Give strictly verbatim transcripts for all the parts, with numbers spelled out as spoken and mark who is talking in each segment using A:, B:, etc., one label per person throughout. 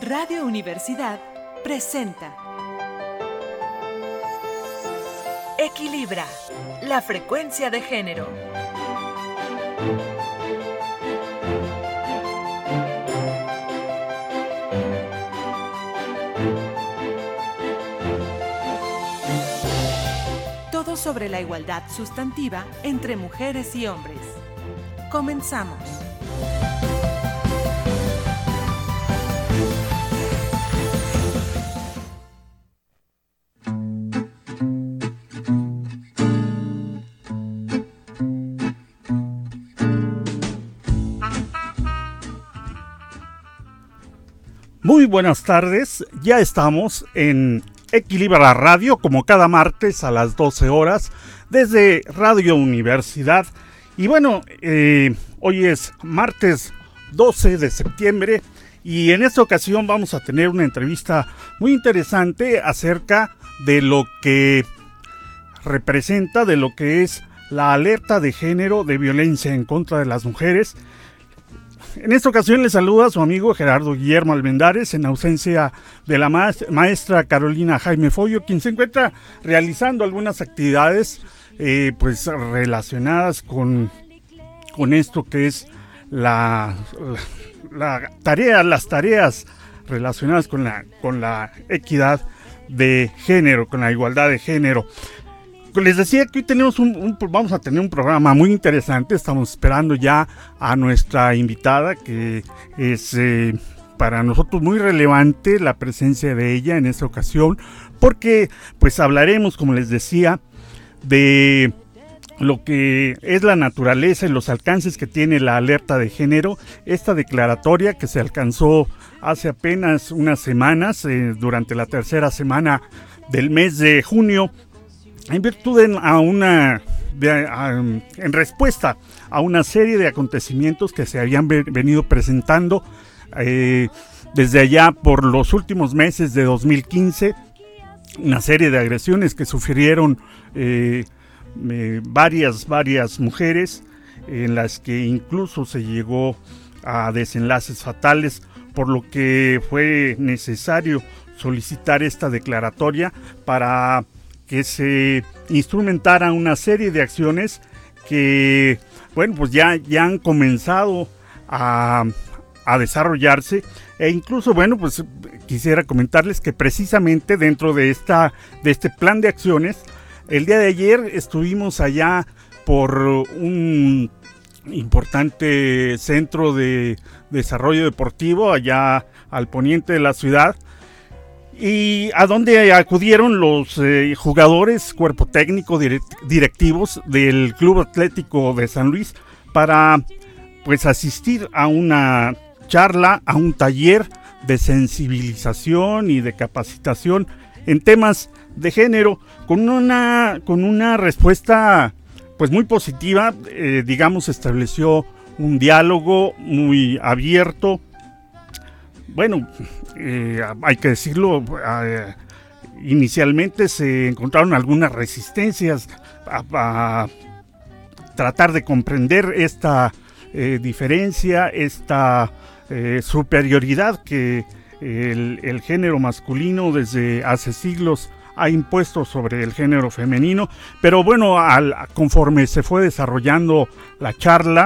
A: Radio Universidad presenta Equilibra, la frecuencia de género. Todo sobre la igualdad sustantiva entre mujeres y hombres. Comenzamos.
B: Muy buenas tardes, ya estamos en Equilibra Radio como cada martes a las doce horas desde Radio Universidad. Y bueno, eh, hoy es martes doce de septiembre y en esta ocasión vamos a tener una entrevista muy interesante acerca de lo que representa, de lo que es la alerta de género de violencia en contra de las mujeres. En esta ocasión le saluda a su amigo Gerardo Guillermo Almendares en ausencia de la maestra Carolina Jaime Follo, quien se encuentra realizando algunas actividades eh, pues relacionadas con, con esto que es la, la, la tarea, las tareas relacionadas con la, con la equidad de género, con la igualdad de género. Les decía que hoy tenemos un, un, vamos a tener un programa muy interesante. Estamos esperando ya a nuestra invitada, que es eh, para nosotros muy relevante la presencia de ella en esta ocasión, porque pues hablaremos, como les decía, de lo que es la naturaleza y los alcances que tiene la alerta de género, esta declaratoria que se alcanzó hace apenas unas semanas, eh, durante la tercera semana del mes de junio, en virtud de, a una, de, a, en respuesta a una serie de acontecimientos que se habían ve, venido presentando eh, desde allá por los últimos meses de dos mil quince, una serie de agresiones que sufrieron eh, eh, varias, varias mujeres, en las que incluso se llegó a desenlaces fatales, por lo que fue necesario solicitar esta declaratoria para que se instrumentara una serie de acciones que, bueno, pues ya, ya han comenzado a, a desarrollarse, e incluso, bueno, pues quisiera comentarles que precisamente dentro de, esta, de este plan de acciones, el día de ayer estuvimos allá por un importante centro de desarrollo deportivo allá al poniente de la ciudad, y a donde acudieron los eh, jugadores, cuerpo técnico, direct, directivos del Club Atlético de San Luis para pues asistir a una charla, a un taller de sensibilización y de capacitación en temas de género, con una, con una respuesta pues muy positiva. Eh, digamos, estableció un diálogo muy abierto. Bueno, eh, hay que decirlo, eh, inicialmente se encontraron algunas resistencias a, a tratar de comprender esta eh, diferencia, esta eh, superioridad que el, el género masculino desde hace siglos ha impuesto sobre el género femenino. Pero bueno, al, conforme se fue desarrollando la charla,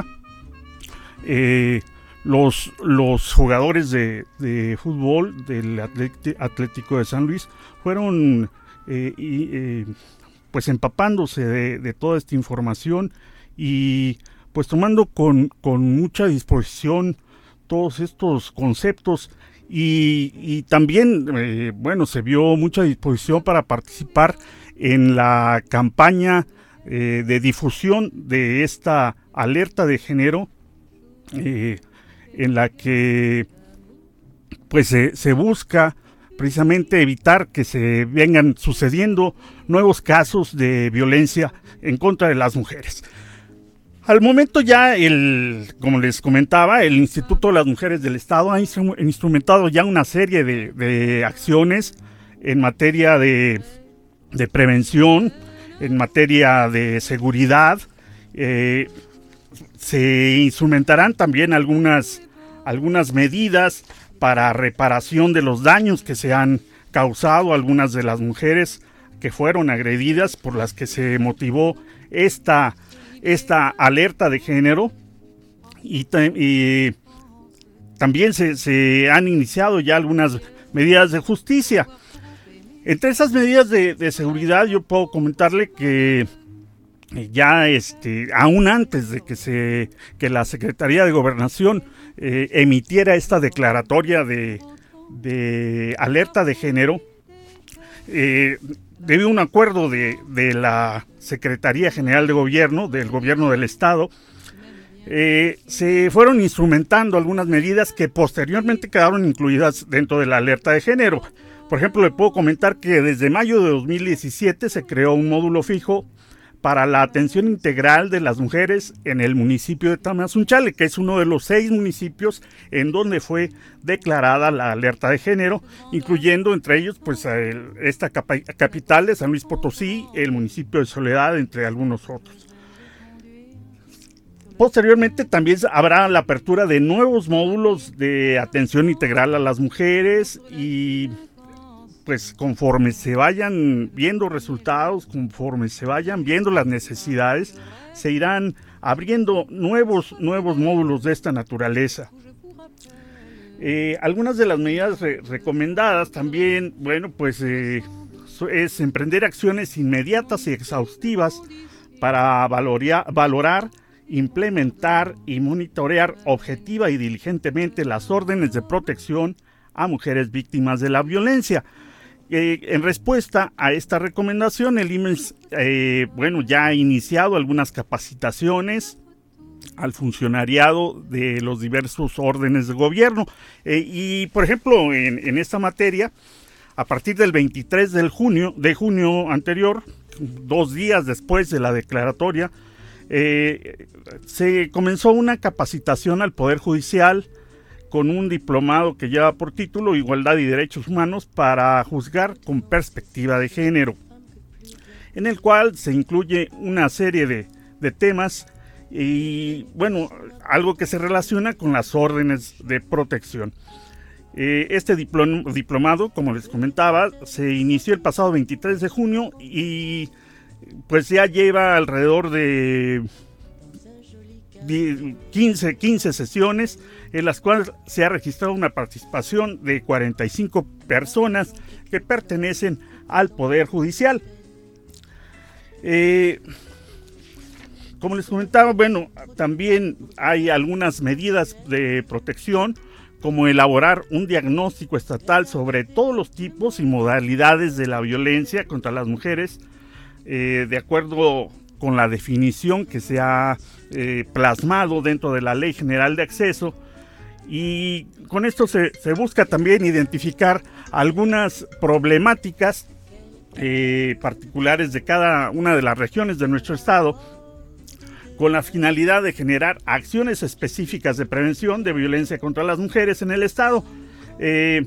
B: eh, Los, los jugadores de, de fútbol del Atlético de San Luis fueron eh, y, eh, pues empapándose de, de toda esta información y pues tomando con, con mucha disposición todos estos conceptos, y, y también eh, bueno, se vio mucha disposición para participar en la campaña eh, de difusión de esta alerta de género, eh, en la que pues se, se busca precisamente evitar que se vengan sucediendo nuevos casos de violencia en contra de las mujeres. Al momento ya, el, como les comentaba, el Instituto de las Mujeres del Estado ha instrumentado ya una serie de, de acciones en materia de, de prevención, en materia de seguridad. Eh, se instrumentarán también algunas algunas medidas para reparación de los daños que se han causado a algunas de las mujeres que fueron agredidas, por las que se motivó esta, esta alerta de género. Y, y también se, se han iniciado ya algunas medidas de justicia. Entre esas medidas de, de seguridad, yo puedo comentarle que ya este, aún antes de que, se, que la Secretaría de Gobernación eh, emitiera esta declaratoria de, de alerta de género, eh, debido a un acuerdo de, de la Secretaría General de Gobierno, del Gobierno del Estado, eh, se fueron instrumentando algunas medidas que posteriormente quedaron incluidas dentro de la alerta de género. Por ejemplo, le puedo comentar que desde mayo de dos mil diecisiete se creó un módulo fijo para la atención integral de las mujeres en el municipio de Tamazunchale, que es uno de los seis municipios en donde fue declarada la alerta de género, incluyendo entre ellos pues el, esta capa, capital de San Luis Potosí, el municipio de Soledad, entre algunos otros. Posteriormente también habrá la apertura de nuevos módulos de atención integral a las mujeres y pues conforme se vayan viendo resultados, conforme se vayan viendo las necesidades, se irán abriendo nuevos, nuevos módulos de esta naturaleza. Eh, algunas de las medidas re- recomendadas también, bueno, pues eh, es emprender acciones inmediatas y exhaustivas para valoria- valorar, implementar y monitorear objetiva y diligentemente las órdenes de protección a mujeres víctimas de la violencia. Eh, en respuesta a esta recomendación, el I M E S eh, bueno, ya ha iniciado algunas capacitaciones al funcionariado de los diversos órdenes de gobierno. Eh, y, por ejemplo, en, en esta materia, a partir del veintitrés de junio, de junio anterior, dos días después de la declaratoria, eh, se comenzó una capacitación al Poder Judicial con un diplomado que lleva por título Igualdad y Derechos Humanos para juzgar con perspectiva de género, en el cual se incluye una serie de, de temas y, bueno, algo que se relaciona con las órdenes de protección. Eh, este diplom- diplomado, como les comentaba, se inició el pasado veintitrés de junio y pues ya lleva alrededor de quince, quince sesiones, en las cuales se ha registrado una participación de cuarenta y cinco personas que pertenecen al Poder Judicial. Eh, como les comentaba, bueno, también hay algunas medidas de protección, como elaborar un diagnóstico estatal sobre todos los tipos y modalidades de la violencia contra las mujeres, eh, de acuerdo con la definición que se ha eh, plasmado dentro de la Ley General de Acceso, y con esto se, se busca también identificar algunas problemáticas eh, particulares de cada una de las regiones de nuestro estado, con la finalidad de generar acciones específicas de prevención de violencia contra las mujeres en el estado. Eh,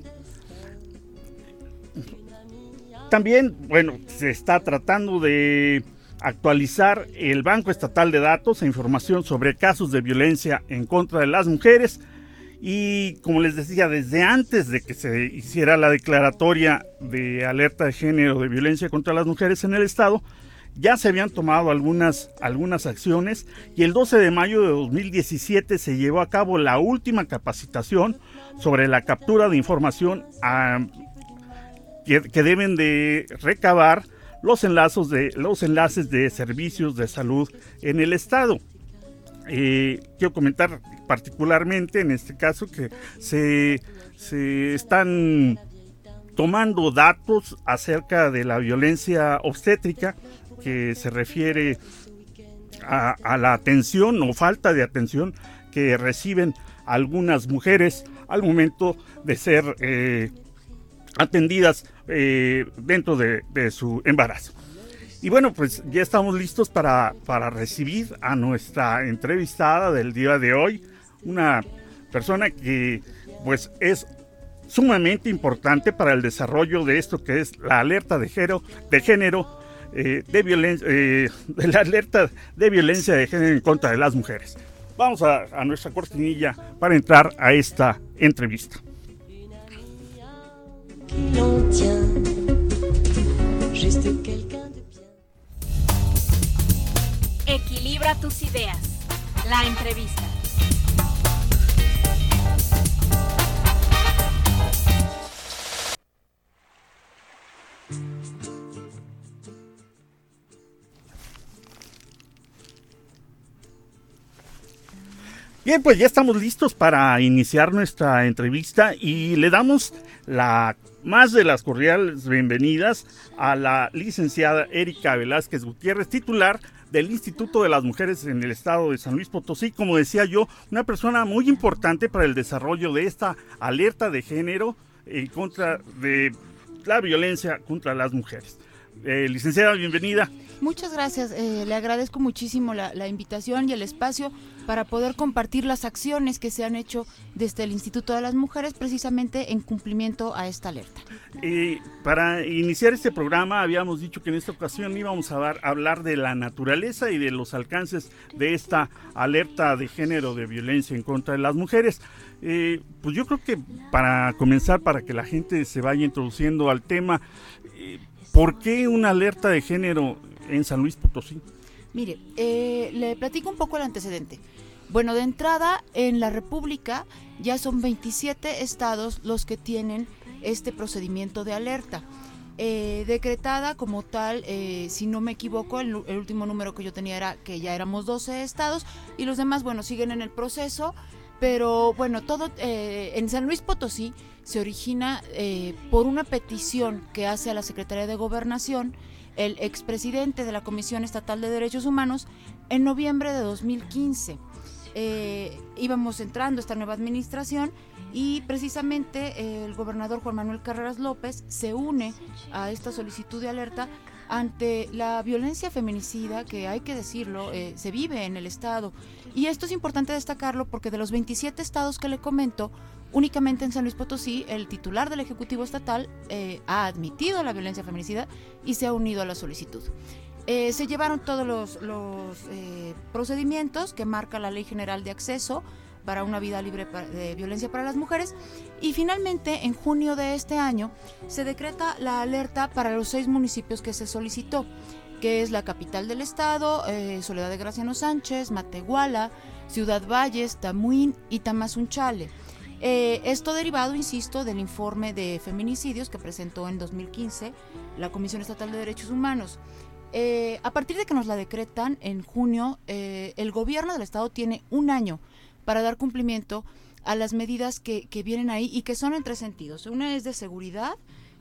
B: también, bueno, se está tratando de actualizar el Banco Estatal de Datos e Información sobre casos de violencia en contra de las mujeres. Y como les decía, desde antes de que se hiciera la declaratoria de alerta de género de violencia contra las mujeres en el estado, ya se habían tomado algunas, algunas acciones, y el doce de mayo de dos mil diecisiete se llevó a cabo la última capacitación sobre la captura de información a, que, que deben de recabar los enlazos de, los enlaces de servicios de salud en el estado. Eh, quiero comentar particularmente en este caso que se, se están tomando datos acerca de la violencia obstétrica, que se refiere a, a la atención o falta de atención que reciben algunas mujeres al momento de ser eh, atendidas eh, dentro de, de su embarazo. Y bueno, pues ya estamos listos para, para recibir a nuestra entrevistada del día de hoy, una persona que pues es sumamente importante para el desarrollo de esto que es la alerta de género, de género eh, de violencia, eh, de la alerta de violencia de género en contra de las mujeres. Vamos a, a nuestra cortinilla para entrar a esta entrevista.
C: qui l'on tient, juste quelqu'un de bien.
D: Equilibra tus ideas. La entrevista.
B: Bien, pues ya estamos listos para iniciar nuestra entrevista y le damos la más de las cordiales bienvenidas a la licenciada Erika Velázquez Gutiérrez, titular del Instituto de las Mujeres en el Estado de San Luis Potosí. Como decía yo, una persona muy importante para el desarrollo de esta alerta de género en contra de la violencia contra las mujeres. Eh, licenciada, bienvenida.
E: Muchas gracias, eh, le agradezco muchísimo la, la invitación y el espacio para poder compartir las acciones que se han hecho desde el Instituto de las Mujeres precisamente en cumplimiento a esta alerta.
B: Eh, para iniciar este programa habíamos dicho que en esta ocasión íbamos a, dar, a hablar de la naturaleza y de los alcances de esta alerta de género de violencia en contra de las mujeres. Eh, pues yo creo que para comenzar, para que la gente se vaya introduciendo al tema, eh, ¿por qué una alerta de género en San Luis Potosí?
E: Mire, eh, le platico un poco el antecedente. Bueno, de entrada, en la República ya son veintisiete estados los que tienen este procedimiento de alerta. Eh, decretada como tal, eh, si no me equivoco, el, el último número que yo tenía era que ya éramos doce estados y los demás, bueno, siguen en el proceso, pero bueno, todo eh, en San Luis Potosí se origina eh, por una petición que hace a la Secretaría de Gobernación el expresidente de la Comisión Estatal de Derechos Humanos en noviembre de dos mil quince. Eh, íbamos entrando esta nueva administración y precisamente eh, el gobernador Juan Manuel Carreras López se une a esta solicitud de alerta ante la violencia feminicida que, hay que decirlo, eh, se vive en el estado. Y esto es importante destacarlo porque de los veintisiete estados que le comento, únicamente en San Luis Potosí el titular del Ejecutivo Estatal eh, ha admitido la violencia feminicida y se ha unido a la solicitud. Eh, se llevaron todos los, los eh, procedimientos que marca la Ley General de Acceso para una vida libre de violencia para las mujeres y finalmente en junio de este año se decreta la alerta para los seis municipios que se solicitó, que es la capital del estado, eh, Soledad de Graciano Sánchez, Matehuala, Ciudad Valles, Tamuín y Tamazunchale. Eh, esto derivado, insisto, del informe de feminicidios que presentó en dos mil quince la Comisión Estatal de Derechos Humanos. Eh, a partir de que nos la decretan en junio, eh, el gobierno del estado tiene un año para dar cumplimiento a las medidas que, que vienen ahí y que son en tres sentidos. Una es de seguridad,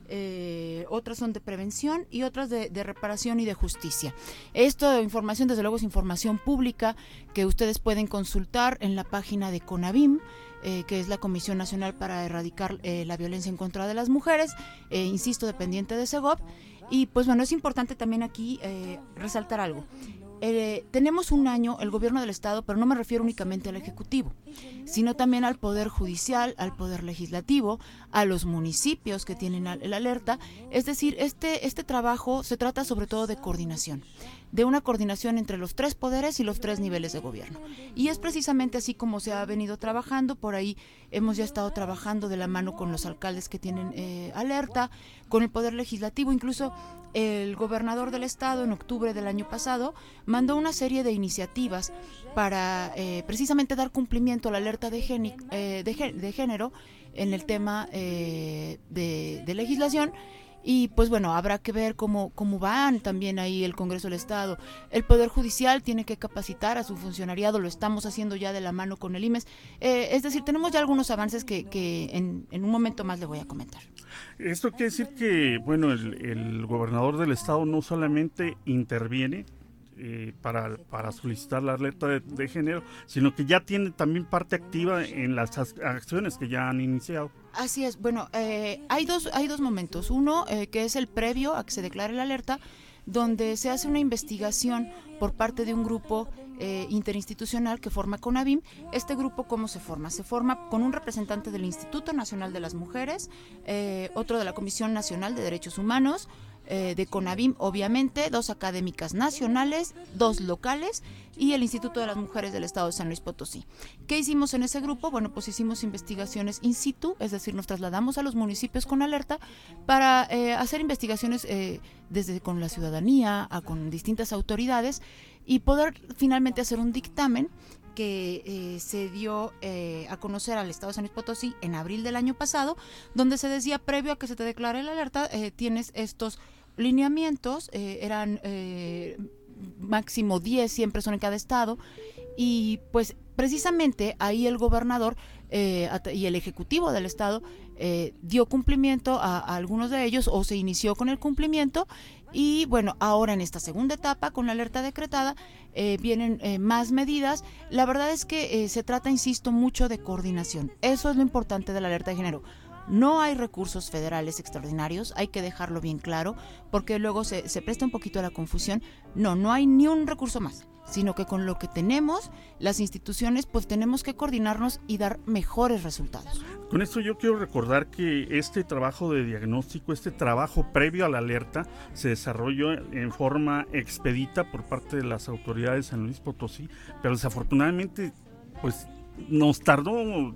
E: eh, otras son de prevención y otras de, de reparación y de justicia. Esta información, desde luego, es información pública que ustedes pueden consultar en la página de CONAVIM, Eh, que es la Comisión Nacional para Erradicar eh, la Violencia en contra de las Mujeres, eh, insisto, dependiente de SEGOV. Y pues bueno, es importante también aquí eh, resaltar algo. Eh, tenemos un año el gobierno del estado, pero no me refiero únicamente al ejecutivo, sino también al poder judicial, al poder legislativo, a los municipios que tienen el alerta. Es decir, este, este trabajo se trata sobre todo de coordinación, de una coordinación entre los tres poderes y los tres niveles de gobierno. Y es precisamente así como se ha venido trabajando. Por ahí hemos ya estado trabajando de la mano con los alcaldes que tienen eh, alerta, con el poder legislativo. Incluso el gobernador del estado en octubre del año pasado mandó una serie de iniciativas para eh, precisamente dar cumplimiento a la alerta de, geni, eh, de, de género en el tema eh, de, de legislación. Y pues bueno, habrá que ver cómo, cómo van también ahí el Congreso del Estado. El Poder Judicial tiene que capacitar a su funcionariado, lo estamos haciendo ya de la mano con el I M E S. Eh, es decir, tenemos ya algunos avances que, que en, en un momento más le voy a comentar.
B: Esto quiere decir que, bueno, el, el gobernador del estado no solamente interviene eh, para, para solicitar la alerta de, de género, sino que ya tiene también parte activa en las acciones que ya han iniciado.
E: Así es. Bueno, eh, hay dos hay dos momentos. Uno, eh, que es el previo a que se declare la alerta, donde se hace una investigación por parte de un grupo eh, interinstitucional que forma CONAVIM. Este grupo, ¿cómo se forma? Se forma con un representante del Instituto Nacional de las Mujeres, eh, otro de la Comisión Nacional de Derechos Humanos, eh, de CONAVIM, obviamente, dos académicas nacionales, dos locales y el Instituto de las Mujeres del Estado de San Luis Potosí. ¿Qué hicimos en ese grupo? Bueno, pues hicimos investigaciones in situ, es decir, nos trasladamos a los municipios con alerta para eh, hacer investigaciones eh, desde con la ciudadanía, a, con distintas autoridades y poder finalmente hacer un dictamen que eh, se dio eh, a conocer al Estado de San Luis Potosí en abril del año pasado, donde se decía, previo a que se te declare la alerta, eh, tienes estos lineamientos, eh, eran eh, máximo diez, siempre son en cada estado, y pues precisamente ahí el gobernador eh, y el ejecutivo del estado eh, dio cumplimiento a, a algunos de ellos, o se inició con el cumplimiento, y bueno, ahora en esta segunda etapa, con la alerta decretada, eh, vienen eh, más medidas. La verdad es que eh, se trata, insisto, mucho de coordinación. Eso es lo importante de la alerta de género. No hay recursos federales extraordinarios, hay que dejarlo bien claro, porque luego se, se presta un poquito a la confusión. No, no hay ni un recurso más, sino que con lo que tenemos, las instituciones, pues tenemos que coordinarnos y dar mejores resultados.
B: Con esto yo quiero recordar que este trabajo de diagnóstico, este trabajo previo a la alerta, se desarrolló en forma expedita por parte de las autoridades de San Luis Potosí, pero desafortunadamente, pues nos tardó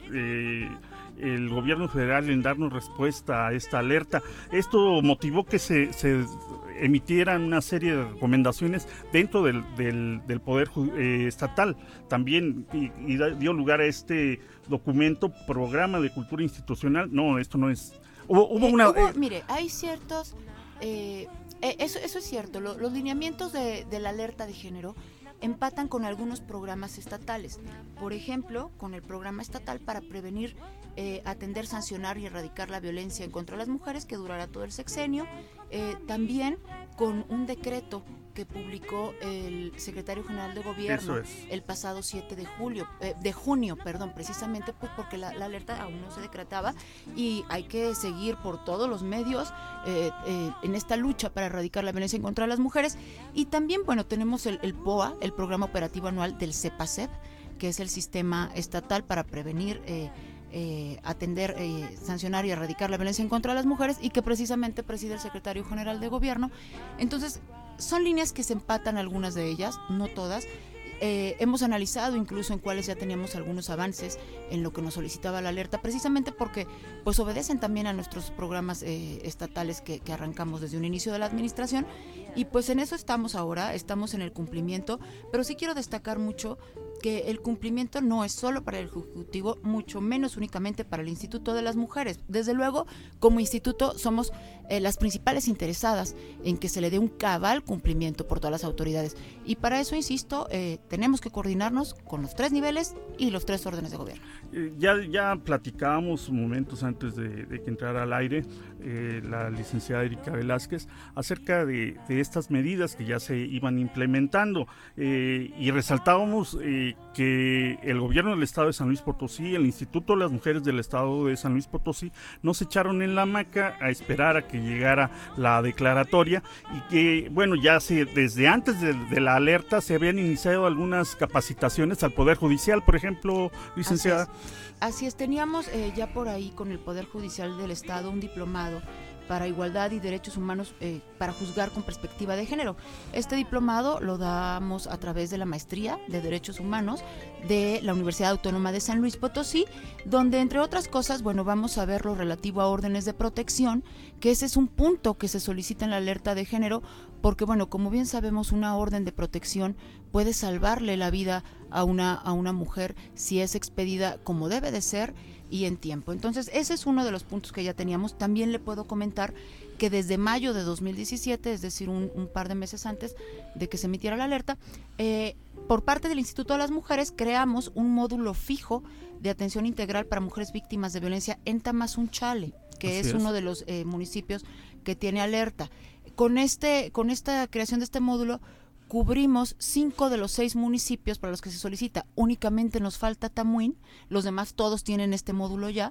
B: eh, el gobierno federal en darnos respuesta a esta alerta. Esto motivó que se, se emitieran una serie de recomendaciones dentro del, del, del Poder eh, Estatal también, y, y dio lugar a este documento, Programa de Cultura Institucional. No, esto no es... Hubo, hubo
E: eh,
B: una...
E: hubo,
B: eh,
E: mire, hay ciertos... Eh, eh, eso, eso es cierto, lo, los lineamientos de, de la alerta de género empatan con algunos programas estatales. Por ejemplo, con el programa estatal para prevenir, eh, atender, sancionar y erradicar la violencia en contra de las mujeres, que durará todo el sexenio. Eh, también con un decreto que publicó el secretario general de gobierno
B: es.
E: el pasado siete de julio, eh, de junio, perdón, precisamente pues porque la, la alerta aún no se decretaba y hay que seguir por todos los medios eh, eh, en esta lucha para erradicar la violencia en contra de las mujeres. Y también, bueno, tenemos el, el P O A, el Programa Operativo Anual del CEPACEP, que es el sistema estatal para prevenir eh, Eh, atender, eh, sancionar y erradicar la violencia en contra de las mujeres, y que precisamente preside el secretario general de gobierno. Entonces, son líneas que se empatan, algunas de ellas, no todas. Eh, hemos analizado incluso en cuáles ya teníamos algunos avances en lo que nos solicitaba la alerta, precisamente porque pues obedecen también a nuestros programas eh, estatales que, que arrancamos desde un inicio de la administración, y pues en eso estamos ahora, estamos en el cumplimiento. Pero sí quiero destacar mucho que el cumplimiento no es solo para el Ejecutivo, mucho menos únicamente para el Instituto de las Mujeres. Desde luego, como instituto somos eh, las principales interesadas en que se le dé un cabal cumplimiento por todas las autoridades, y para eso, insisto, eh, tenemos que coordinarnos con los tres niveles y los tres órdenes de gobierno.
B: Eh, ya, ya platicábamos momentos antes de, de que entrara al aire eh, la licenciada Erika Velázquez acerca de, de estas medidas que ya se iban implementando, eh, y resaltábamos eh, que el gobierno del estado de San Luis Potosí, el Instituto de las Mujeres del estado de San Luis Potosí, no se echaron en la hamaca a esperar a que llegara la declaratoria, y que, bueno, ya se, desde antes de, de la alerta se habían iniciado algunas capacitaciones al Poder Judicial, por ejemplo, licenciada.
E: Así es, Así es. teníamos eh, ya por ahí con el Poder Judicial del Estado un diplomado para igualdad y derechos humanos eh, para juzgar con perspectiva de género. Este diplomado lo damos a través de la maestría de derechos humanos de la Universidad Autónoma de San Luis Potosí, donde entre otras cosas, bueno, vamos a ver lo relativo a órdenes de protección, que ese es un punto que se solicita en la alerta de género, porque bueno, como bien sabemos, una orden de protección puede salvarle la vida a una, a una mujer si es expedida como debe de ser y en tiempo. Entonces, ese es uno de los puntos que ya teníamos. También le puedo comentar que desde mayo de dos mil diecisiete, es decir, un, un par de meses antes de que se emitiera la alerta, eh, por parte del Instituto de las Mujeres creamos un módulo fijo de atención integral para mujeres víctimas de violencia en Tamazunchale, que es, es uno de los eh, municipios que tiene alerta. Con, este, con esta creación de este módulo, cubrimos cinco de los seis municipios para los que se solicita. Únicamente nos falta Tamuín, los demás todos tienen este módulo ya.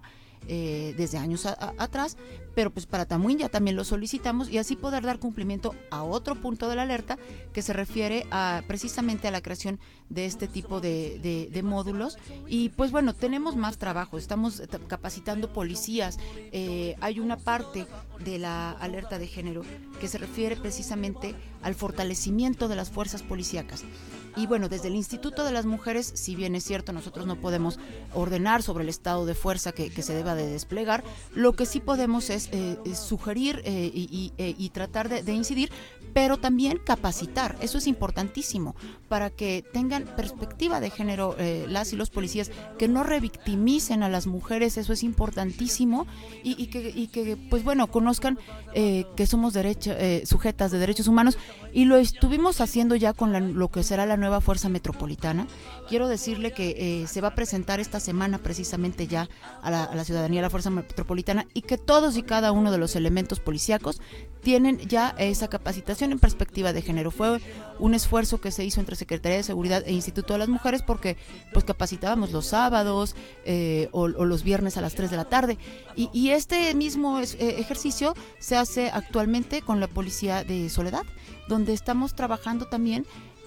E: eh, desde años a, a, atrás, pero pues para Tamuín ya también lo solicitamos y así poder dar cumplimiento a otro punto de la alerta que se refiere a precisamente a la creación de este tipo de, de, de módulos. Y pues bueno, tenemos más trabajo, estamos capacitando policías, eh, hay una parte de la alerta de género que se refiere precisamente al fortalecimiento de las fuerzas policíacas. Y bueno, desde el Instituto de las Mujeres, si bien es cierto, nosotros no podemos ordenar sobre el estado de fuerza que, que se deba de desplegar, lo que sí podemos es eh, sugerir eh, y, y, eh, y tratar de, de incidir, pero también capacitar. Eso es importantísimo para que tengan perspectiva de género eh, las y los policías, que no revictimicen a las mujeres, eso es importantísimo, y, y, que, y que, pues bueno, conozcan eh, que somos derecho, eh, sujetas de derechos humanos, y lo estuvimos haciendo ya con la, lo que será la nueva Fuerza Metropolitana. Quiero decirle que eh, se va a presentar esta semana precisamente ya a la, a la ciudadanía la Fuerza Metropolitana, y que todos y cada uno de los elementos policíacos tienen ya esa capacitación en perspectiva de género. Fue un esfuerzo que se hizo entre Secretaría de Seguridad e Instituto de las Mujeres, porque pues capacitábamos los sábados eh, o, o los viernes a las tres de la tarde, y, y este mismo es, eh, ejercicio se hace actualmente con la Policía de Soledad, donde estamos trabajando también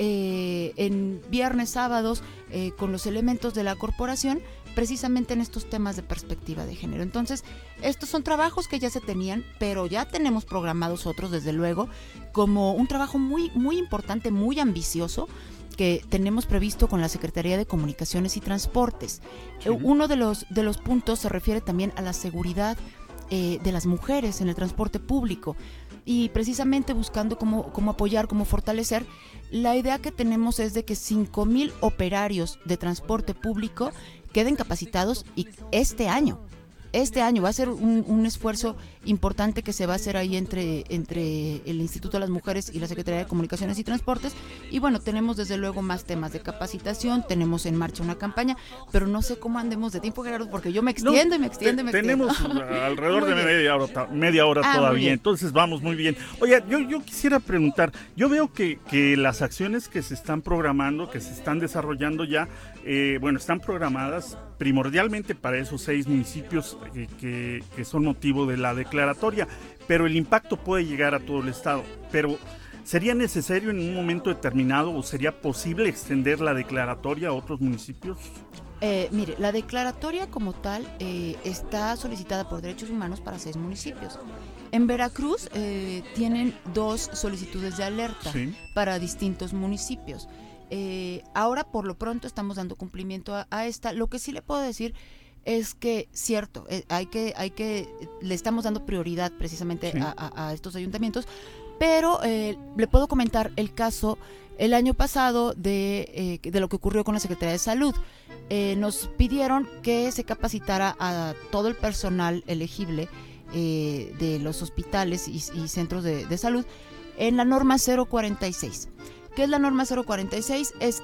E: eh, en viernes, sábados, eh, con los elementos de la corporación, precisamente en estos temas de perspectiva de género. Entonces, estos son trabajos que ya se tenían, pero ya tenemos programados otros, desde luego, como un trabajo muy, muy importante, muy ambicioso, que tenemos previsto con la Secretaría de Comunicaciones y Transportes. Sí. Uno de los, de los puntos se refiere también a la seguridad eh, de las mujeres en el transporte público, y precisamente buscando cómo, cómo apoyar, cómo fortalecer. La idea que tenemos es de que cinco mil operarios de transporte público queden capacitados, y este año, este año va a ser un, un esfuerzo importante que se va a hacer ahí entre, entre el Instituto de las Mujeres y la Secretaría de Comunicaciones y Transportes. Y bueno, tenemos desde luego más temas de capacitación, tenemos en marcha una campaña, pero no sé cómo andemos de tiempo, Gerardo, porque yo me extiendo no, y me extiendo y me
B: tenemos
E: extiendo.
B: Tenemos alrededor de media hora, media hora
E: ah,
B: todavía, entonces vamos muy bien. Oye, yo, yo quisiera preguntar, yo veo que, que las acciones que se están programando, que se están desarrollando ya, eh, bueno, están programadas primordialmente para esos seis municipios que, que, que son motivo de la declaratoria, pero el impacto puede llegar a todo el estado. Pero ¿sería necesario en un momento determinado o sería posible extender la declaratoria a otros municipios?
E: Eh, mire, la declaratoria como tal eh, está solicitada por Derechos Humanos para seis municipios. En Veracruz eh, tienen dos solicitudes de alerta sí. para distintos municipios. Eh, ahora por lo pronto estamos dando cumplimiento a, a esta. Lo que sí le puedo decir es que, cierto, eh, hay que, hay que, le estamos dando prioridad precisamente sí. a, a, a estos ayuntamientos, pero eh, le puedo comentar el caso el año pasado de, eh, de lo que ocurrió con la Secretaría de Salud. Eh, nos pidieron que se capacitara a todo el personal elegible eh, de los hospitales y, y centros de, de salud en la norma cero cuarenta y seis. ¿Qué es la norma cero cuarenta y seis? Es,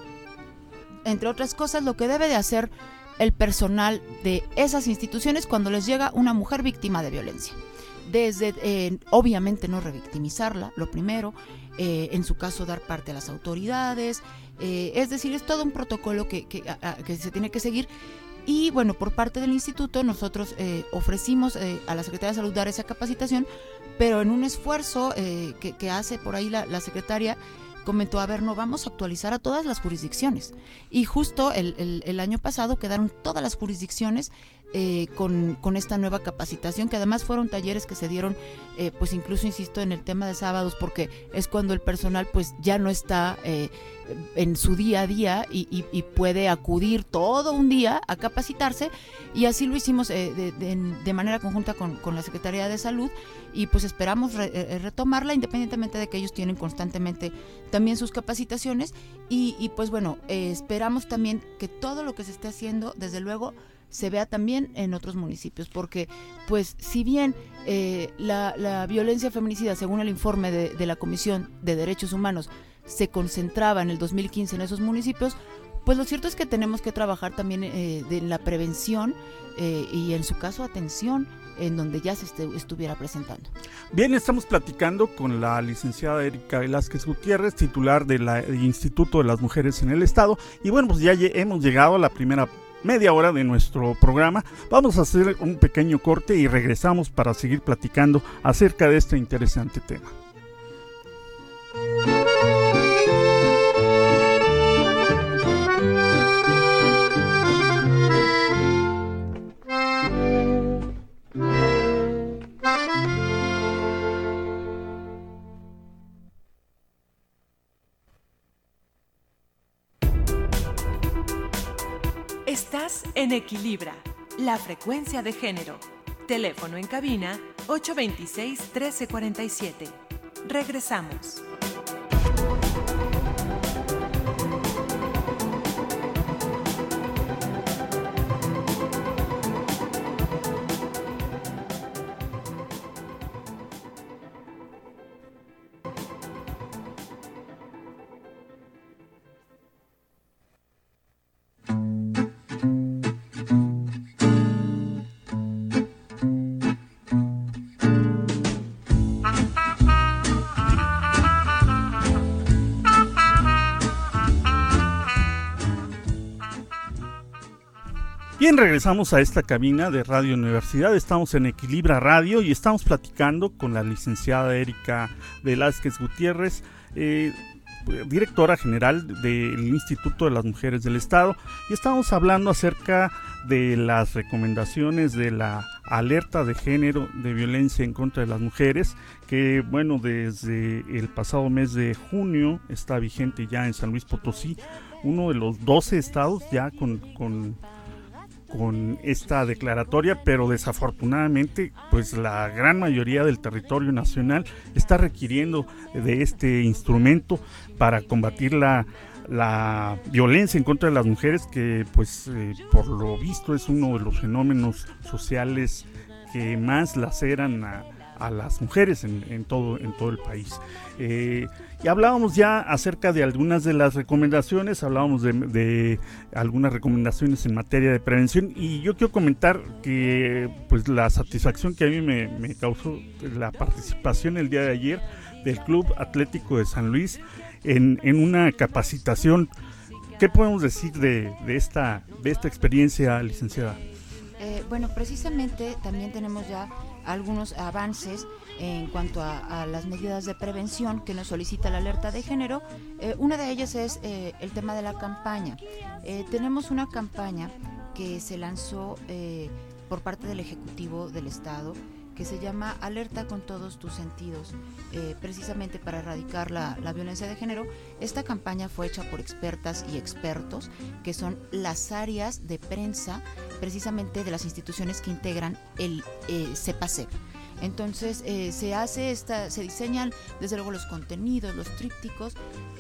E: entre otras cosas, lo que debe de hacer el personal de esas instituciones cuando les llega una mujer víctima de violencia. Desde, eh, obviamente, no revictimizarla, lo primero, eh, en su caso dar parte a las autoridades, eh, es decir, es todo un protocolo que, que, a, a, que se tiene que seguir. Y bueno, por parte del instituto nosotros eh, ofrecimos eh, a la Secretaría de Salud dar esa capacitación, pero en un esfuerzo eh, que, que hace por ahí la, la secretaria, comentó, a ver, no vamos a actualizar a todas las jurisdicciones. Y justo el, el, el año pasado quedaron todas las jurisdicciones eh, con, con esta nueva capacitación, que además fueron talleres que se dieron, eh, pues incluso, insisto, en el tema de sábados, porque es cuando el personal pues ya no está eh, en su día a día y, y, y puede acudir todo un día a capacitarse, y así lo hicimos eh, de, de, de manera conjunta con, con la Secretaría de Salud, y pues esperamos re, eh, retomarla, independientemente de que ellos tienen constantemente también sus capacitaciones, y, y pues bueno, eh, esperamos también que todo lo que se esté haciendo, desde luego, se vea también en otros municipios, porque pues si bien eh, la, la violencia feminicida, según el informe de, de la Comisión de Derechos Humanos, se concentraba en el dos mil quince en esos municipios, pues lo cierto es que tenemos que trabajar también eh, de la prevención eh, y en su caso atención en donde ya se este, estuviera presentando.
B: Bien, estamos platicando con la licenciada Erika Velázquez Gutiérrez, titular del Instituto de las Mujeres en el Estado, y bueno, pues ya hemos llegado a la primera media hora de nuestro programa. Vamos a hacer un pequeño corte y regresamos para seguir platicando acerca de este interesante tema.
A: Estás en Equilibra, la frecuencia de género. Teléfono en cabina ocho dos seis, uno tres cuatro siete. Regresamos.
B: Bien, regresamos a esta cabina de Radio Universidad. Estamos en Equilibra Radio y estamos platicando con la licenciada Erika Velázquez Gutiérrez, eh, directora general del Instituto de las Mujeres del Estado, y estamos hablando acerca de las recomendaciones de la alerta de género de violencia en contra de las mujeres, que bueno, desde el pasado mes de junio está vigente ya en San Luis Potosí, uno de los doce estados ya con... con con esta declaratoria, pero desafortunadamente pues la gran mayoría del territorio nacional está requiriendo de este instrumento para combatir la, la violencia en contra de las mujeres, que pues eh, por lo visto es uno de los fenómenos sociales que más laceran a, a las mujeres en, en, todo, en todo el país. Eh, y hablábamos ya acerca de algunas de las recomendaciones, hablábamos de, de algunas recomendaciones en materia de prevención, y yo quiero comentar que pues la satisfacción que a mí me, me causó la participación el día de ayer del Club Atlético de San Luis en, en una capacitación. ¿Qué podemos decir de, de, esta, de esta experiencia, licenciada?
E: Eh, bueno, precisamente también tenemos ya algunos avances en cuanto a, a las medidas de prevención que nos solicita la alerta de género. Eh, una de ellas es eh, el tema de la campaña. Eh, tenemos una campaña que se lanzó eh, por parte del Ejecutivo del Estado, que se llama Alerta con todos tus sentidos, eh, precisamente para erradicar la, la violencia de género. Esta campaña fue hecha por expertas y expertos, que son las áreas de prensa precisamente de las instituciones que integran el eh, CEPACEP. Entonces eh, se hace esta, se diseñan desde luego los contenidos, los trípticos,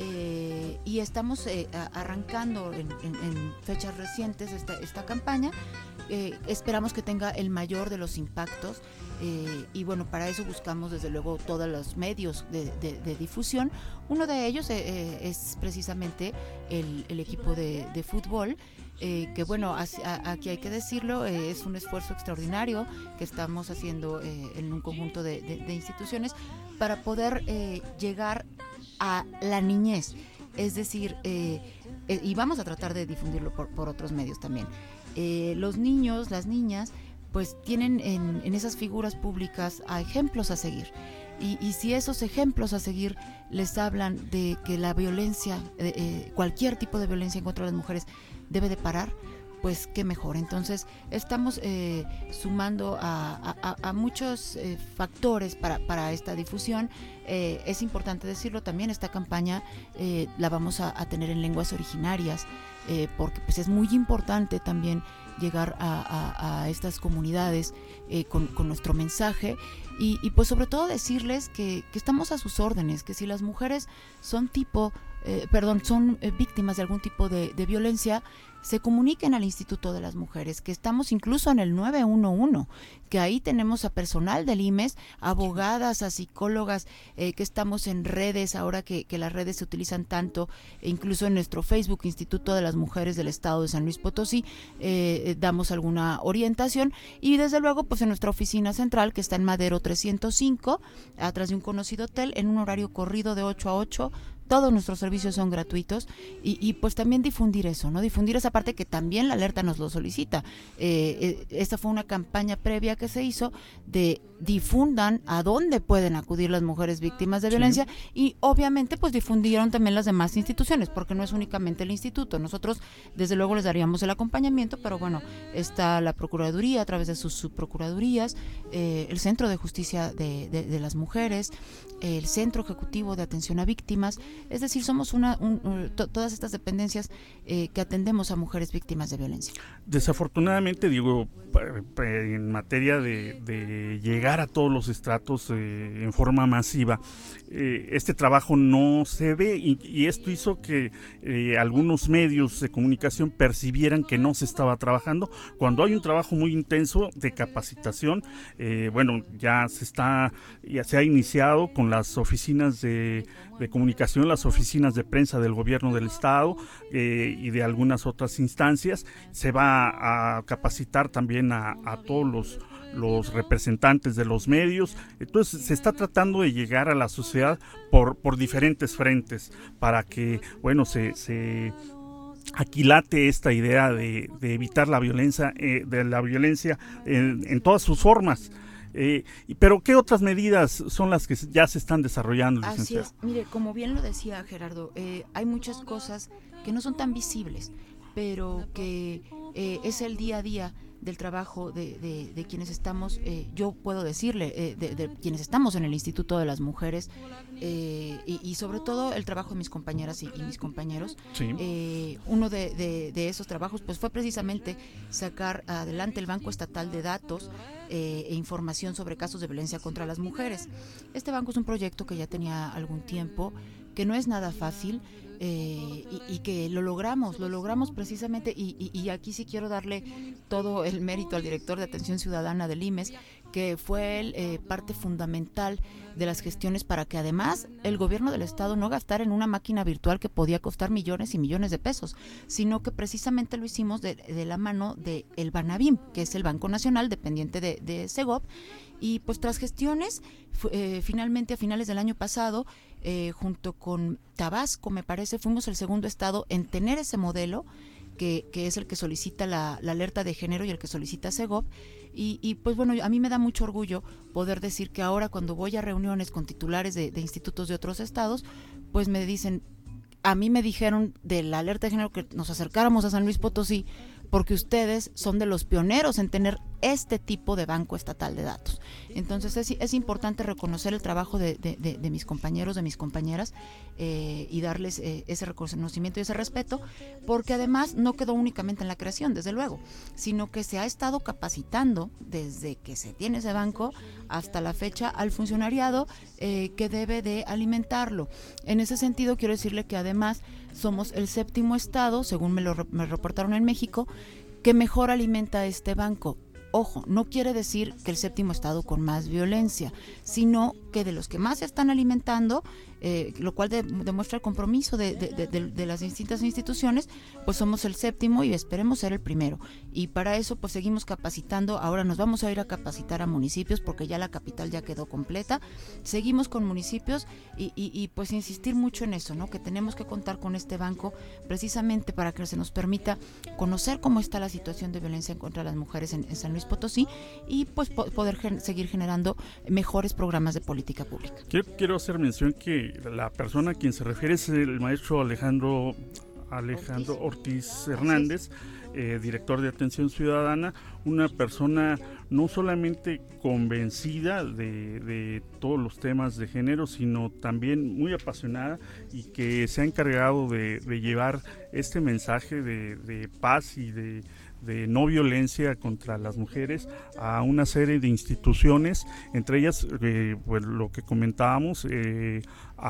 E: eh, y estamos eh, arrancando en, en, en fechas recientes esta, esta campaña. Eh, esperamos que tenga el mayor de los impactos, eh, y bueno, para eso buscamos desde luego todos los medios de, de, de difusión. Uno de ellos eh, es precisamente el, el equipo de, de fútbol, eh, que bueno, a, a, aquí hay que decirlo, eh, es un esfuerzo extraordinario que estamos haciendo eh, en un conjunto de, de, de instituciones para poder eh, llegar a la niñez, es decir, eh, eh, y vamos a tratar de difundirlo por, por otros medios también. Eh, los niños, las niñas, pues tienen en, en esas figuras públicas a ejemplos a seguir, y, y si esos ejemplos a seguir les hablan de que la violencia, eh, eh, cualquier tipo de violencia en contra de las mujeres debe de parar, pues qué mejor. Entonces estamos eh, sumando a, a, a muchos eh, factores para, para esta difusión. Eh, es importante decirlo también, esta campaña eh, la vamos a, a tener en lenguas originarias, eh, porque pues es muy importante también llegar a, a, a estas comunidades eh, con, con nuestro mensaje, y, y pues sobre todo decirles que, que estamos a sus órdenes, que si las mujeres son tipo, eh, perdón, son eh, víctimas de algún tipo de, de violencia, se comuniquen al Instituto de las Mujeres, que estamos incluso en el nueve uno uno, que ahí tenemos a personal del I M E S, abogadas, a psicólogas, eh, que estamos en redes, ahora que, que las redes se utilizan tanto, e incluso en nuestro Facebook, Instituto de las Mujeres del Estado de San Luis Potosí, eh, damos alguna orientación, y desde luego pues en nuestra oficina central, que está en Madero trescientos cinco, atrás de un conocido hotel, en un horario corrido de ocho a ocho, todos nuestros servicios son gratuitos y, y pues también difundir eso, ¿no? Difundir esa parte que también la alerta nos lo solicita. Eh, eh, esta fue una campaña previa que se hizo de difundan a dónde pueden acudir las mujeres víctimas de violencia sí. y obviamente pues difundieron también las demás instituciones, porque no es únicamente el instituto. Nosotros desde luego les daríamos el acompañamiento, pero bueno, está la Procuraduría a través de sus subprocuradurías, eh, el Centro de Justicia de, de, de las Mujeres, el Centro Ejecutivo de Atención a Víctimas, es decir, somos una un, un, to, todas estas dependencias eh, que atendemos a mujeres víctimas de violencia.
B: Desafortunadamente, digo, en materia de, de llegar a todos los estratos eh, en forma masiva, eh, este trabajo no se ve y, y esto hizo que eh, algunos medios de comunicación percibieran que no se estaba trabajando, cuando hay un trabajo muy intenso de capacitación. Eh, bueno, ya se está, ya se ha iniciado con las oficinas de, de comunicación, las oficinas de prensa del gobierno del estado eh, y de algunas otras instancias. Se va a capacitar también a, a todos los los representantes de los medios. Entonces se está tratando de llegar a la sociedad por, por diferentes frentes para que, bueno, se, se aquilate esta idea de, de evitar la violencia, eh, de la violencia en, en todas sus formas. Eh, pero ¿qué otras medidas son las que ya se están desarrollando, licenciado?
E: Así es, mire, como bien lo decía Gerardo, eh, hay muchas cosas que no son tan visibles, pero que eh, es el día a día del trabajo de, de, de quienes estamos, eh, yo puedo decirle, eh, de, de quienes estamos en el Instituto de las Mujeres, eh, y, y sobre todo el trabajo de mis compañeras y, y mis compañeros.
B: Sí.
E: Eh, uno de, de, de esos trabajos pues fue precisamente sacar adelante el Banco Estatal de Datos eh, e Información sobre Casos de Violencia contra las Mujeres. Este banco es un proyecto que ya tenía algún tiempo, que no es nada fácil, Eh, y, y que lo logramos, lo logramos precisamente, y, y, y aquí sí quiero darle todo el mérito al director de Atención Ciudadana del I M E S, que fue el, eh, parte fundamental de las gestiones para que además el gobierno del estado no gastara en una máquina virtual que podía costar millones y millones de pesos, sino que precisamente lo hicimos de, de la mano de el Banabim, que es el Banco Nacional dependiente de, de Segov, y pues tras gestiones, eh, finalmente a finales del año pasado, eh, junto con Tabasco, me parece, fuimos el segundo estado en tener ese modelo, que, que es el que solicita la, la alerta de género y el que solicita Segov, y, y pues bueno, a mí me da mucho orgullo poder decir que ahora cuando voy a reuniones con titulares de, de institutos de otros estados, pues me dicen, a mí me dijeron de la alerta de género que nos acercáramos a San Luis Potosí, porque ustedes son de los pioneros en tener este tipo de banco estatal de datos. Entonces es, es importante reconocer el trabajo de, de, de, de mis compañeros, de mis compañeras, eh, y darles eh, ese reconocimiento y ese respeto, porque además no quedó únicamente en la creación, desde luego, sino que se ha estado capacitando desde que se tiene ese banco hasta la fecha al funcionariado eh, que debe de alimentarlo. En ese sentido quiero decirle que además somos el séptimo estado, según me lo me reportaron en México, que mejor alimenta este banco. Ojo, no quiere decir que el séptimo estado con más violencia, sino que de los que más se están alimentando, eh, lo cual de, demuestra el compromiso de, de, de, de, de las distintas instituciones, pues somos el séptimo y esperemos ser el primero. Y para eso pues seguimos capacitando. Ahora nos vamos a ir a capacitar a municipios porque ya la capital ya quedó completa. Seguimos con municipios y, y, y pues insistir mucho en eso, ¿no? Que tenemos que contar con este banco precisamente para que se nos permita conocer cómo está la situación de violencia contra las mujeres en, en San Luis Potosí y pues po- poder gen- seguir generando mejores programas de política pública.
B: Quiero, quiero hacer mención que la persona a quien se refiere es el maestro Alejandro Alejandro Ortiz, Ortiz Hernández, eh, director de Atención Ciudadana, una persona no solamente convencida de, de todos los temas de género, sino también muy apasionada y que se ha encargado de, de llevar este mensaje de, de paz y de de no violencia contra las mujeres a una serie de instituciones, entre ellas eh, pues, lo que comentábamos, eh,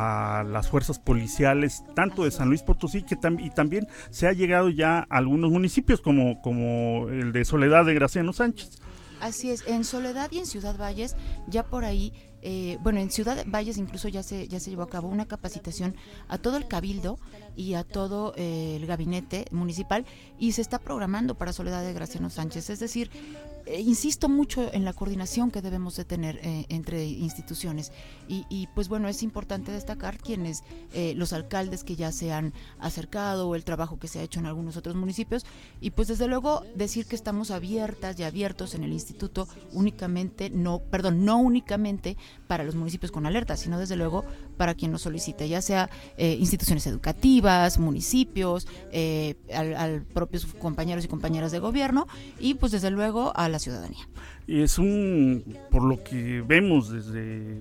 B: a las fuerzas policiales, tanto de San Luis Potosí, que tam- y también se ha llegado ya a algunos municipios como, como el de Soledad de Graciano Sánchez.
E: Así es, en Soledad y en Ciudad Valles ya por ahí eh, bueno, en Ciudad Valles incluso ya se, ya se llevó a cabo una capacitación a todo el cabildo y a todo eh, el gabinete municipal, y se está programando para Soledad de Graciano Sánchez. Es decir, eh, insisto mucho en la coordinación que debemos de tener eh, entre instituciones, y, y pues bueno, es importante destacar quienes, eh, los alcaldes que ya se han acercado, o el trabajo que se ha hecho en algunos otros municipios, y pues desde luego decir que estamos abiertas y abiertos en el instituto únicamente, no, perdón, no únicamente para los municipios con alerta, sino desde luego para quien nos solicite, ya sea eh, instituciones educativas, municipios, eh, al, al propios compañeros y compañeras de gobierno, y pues desde luego a la ciudadanía.
B: Y es un, por lo que vemos desde,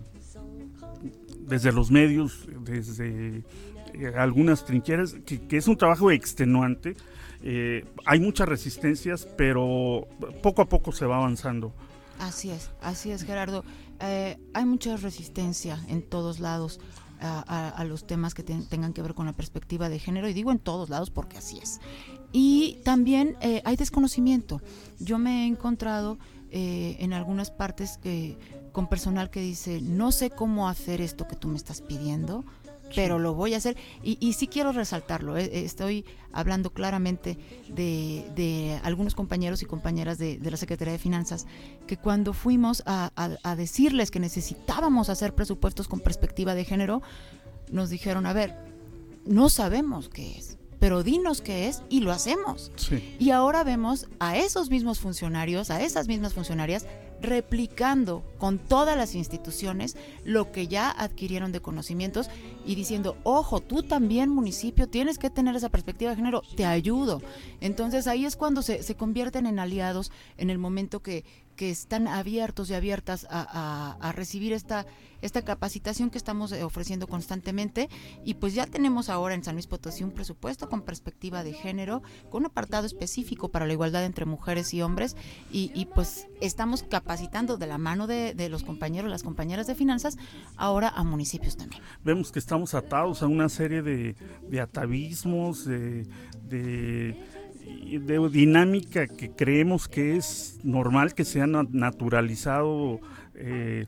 B: desde los medios, desde eh, algunas trincheras, que, que es un trabajo extenuante. Eh, hay muchas resistencias, pero poco a poco se va avanzando.
E: Así es, así es, Gerardo. Eh, hay mucha resistencia en todos lados a, a, a los temas que te, tengan que ver con la perspectiva de género, y digo en todos lados porque así es. Y también eh, hay desconocimiento. Yo me he encontrado eh, en algunas partes eh, con personal que dice, no sé cómo hacer esto que tú me estás pidiendo, pero lo voy a hacer, y, y sí quiero resaltarlo, eh, estoy hablando claramente de, de algunos compañeros y compañeras de, de la Secretaría de Finanzas, que cuando fuimos a, a, a decirles que necesitábamos hacer presupuestos con perspectiva de género, nos dijeron, a ver, no sabemos qué es, pero dinos qué es y lo hacemos.
B: Sí.
E: Y ahora vemos a esos mismos funcionarios, a esas mismas funcionarias, replicando con todas las instituciones lo que ya adquirieron de conocimientos, y diciendo, ojo, tú también, municipio, tienes que tener esa perspectiva de género, te ayudo. Entonces ahí es cuando se, se convierten en aliados, en el momento que, que están abiertos y abiertas a, a, a recibir esta, esta capacitación que estamos ofreciendo constantemente. Y pues ya tenemos ahora en San Luis Potosí un presupuesto con perspectiva de género, con un apartado específico para la igualdad entre mujeres y hombres, y, y pues estamos capacitando de la mano de, de los compañeros, las compañeras de finanzas, ahora a municipios también.
B: Vemos que estamos atados a una serie de, de atavismos, de, de, de dinámica que creemos que es normal, que se ha naturalizado eh,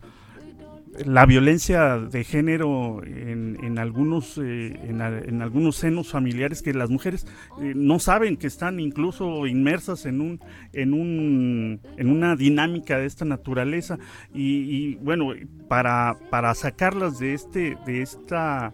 B: la violencia de género en, en algunos eh, en, en algunos senos familiares, que las mujeres eh, no saben que están incluso inmersas en un en un en una dinámica de esta naturaleza, y, y bueno, para para sacarlas de este de esta